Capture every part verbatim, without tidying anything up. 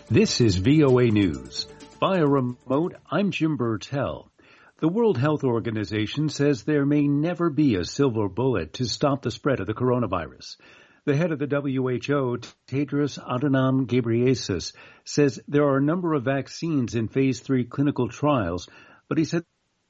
This is V O A News. Via remote, I'm Jim Burtell. The World Health Organization says there may never be a silver bullet to stop the spread of the coronavirus. The head of the W H O, Tedros Adhanom Ghebreyesus, says there are a number of vaccines in phase three clinical trials, but he said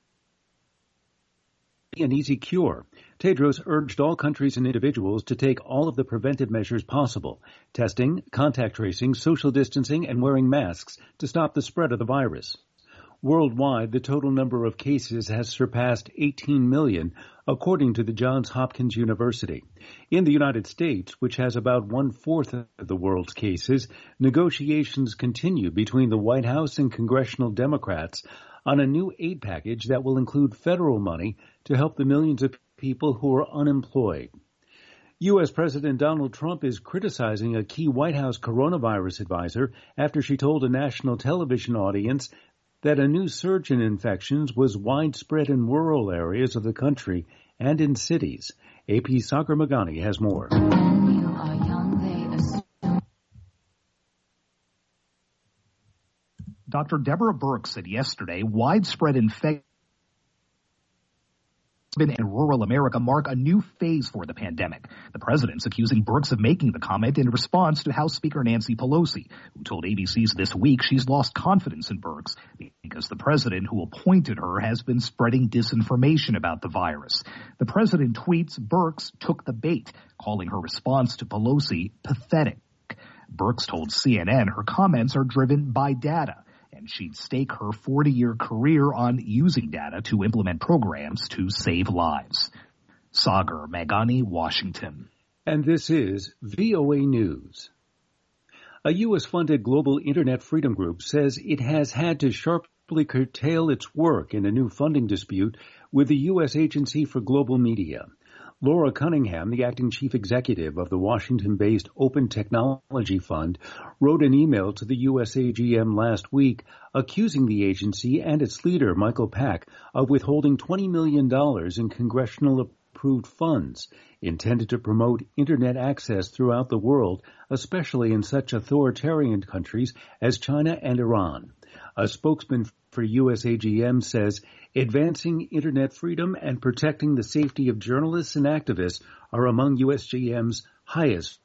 an easy cure. Tedros urged all countries and individuals to take all of the preventive measures possible, testing, contact tracing, social distancing, and wearing masks to stop the spread of the virus. Worldwide, the total number of cases has surpassed eighteen million, according to the Johns Hopkins University. In the United States, which has about one-fourth of the world's cases, negotiations continue between the White House and congressional Democrats on a new aid package that will include federal money to help the millions of people who are unemployed. U S. President Donald Trump is criticizing a key White House coronavirus advisor after she told a national television audience that a new surge in infections was widespread in rural areas of the country and in cities. A P Sagar Magani has more. Doctor Deborah Birx said yesterday widespread infection in rural America mark a new phase for the pandemic. The president's accusing Birx of making the comment in response to House Speaker Nancy Pelosi, who told A B C's This Week she's lost confidence in Birx because the president who appointed her has been spreading disinformation about the virus. The president tweets Birx took the bait, calling her response to Pelosi pathetic. Birx told C N N her comments are driven by data, and she'd stake her forty-year career on using data to implement programs to save lives. Sagar Magani, Washington. And this is V O A News. A U S-funded global Internet freedom group says it has had to sharply curtail its work in a new funding dispute with the U S Agency for Global Media. Laura Cunningham, the acting chief executive of the Washington-based Open Technology Fund, wrote an email to the U S A G M last week accusing the agency and its leader, Michael Pack, of withholding twenty million dollars in congressional-approved funds intended to promote Internet access throughout the world, especially in such authoritarian countries as China and Iran. A spokesman for U S A G M says advancing Internet freedom and protecting the safety of journalists and activists are among U S G M's highest.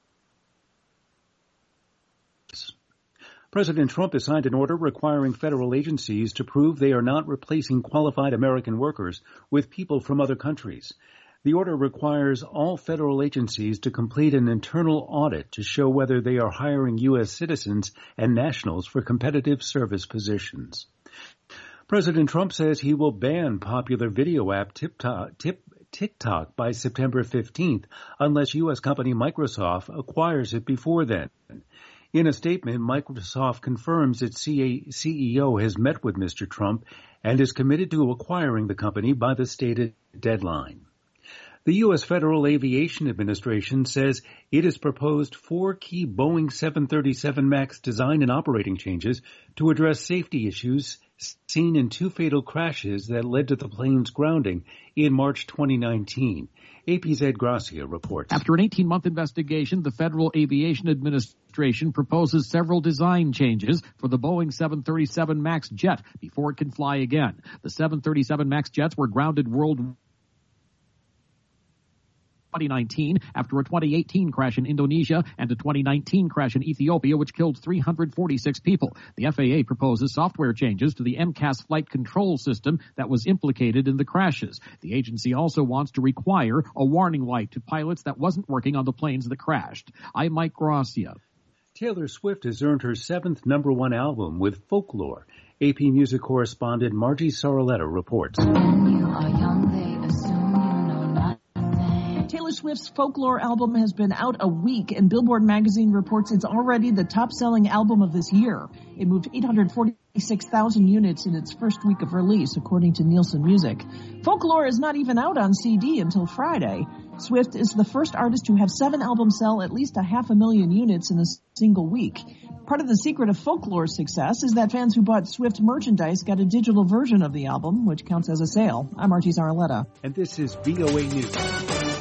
President Trump has signed an order requiring federal agencies to prove they are not replacing qualified American workers with people from other countries. The order requires all federal agencies to complete an internal audit to show whether they are hiring U S citizens and nationals for competitive service positions. President Trump says he will ban popular video app TikTok, TikTok by September fifteenth unless U S company Microsoft acquires it before then. In a statement, Microsoft confirms its C E O has met with Mister Trump and is committed to acquiring the company by the stated deadline. The U S. Federal Aviation Administration says it has proposed four key Boeing seven thirty-seven MAX design and operating changes to address safety issues seen in two fatal crashes that led to the plane's grounding in March twenty nineteen. A P's Ed Gracia reports. After an eighteen-month investigation, the Federal Aviation Administration proposes several design changes for the Boeing seven thirty-seven MAX jet before it can fly again. The seven thirty-seven MAX jets were grounded worldwide twenty nineteen after a twenty eighteen crash in Indonesia and a twenty nineteen crash in Ethiopia, which killed three hundred forty-six people. The F A A proposes software changes to the M C A S flight control system that was implicated in the crashes. The agency also wants to require a warning light to pilots that wasn't working on the planes that crashed. I'm Mike Gracia. Taylor Swift has earned her seventh number one album with Folklore. A P Music correspondent Margie Saraletta reports. When you are young, they assume you know nothing. Taylor Swift's Folklore album has been out a week, and Billboard magazine reports it's already the top-selling album of this year. It moved eight hundred forty-six thousand units in its first week of release, according to Nielsen Music. Folklore is not even out on C D until Friday. Swift is the first artist to have seven albums sell at least a half a million units in a single week. Part of the secret of Folklore's success is that fans who bought Swift merchandise got a digital version of the album, which counts as a sale. I'm Archie Zaraletta. And this is V O A News.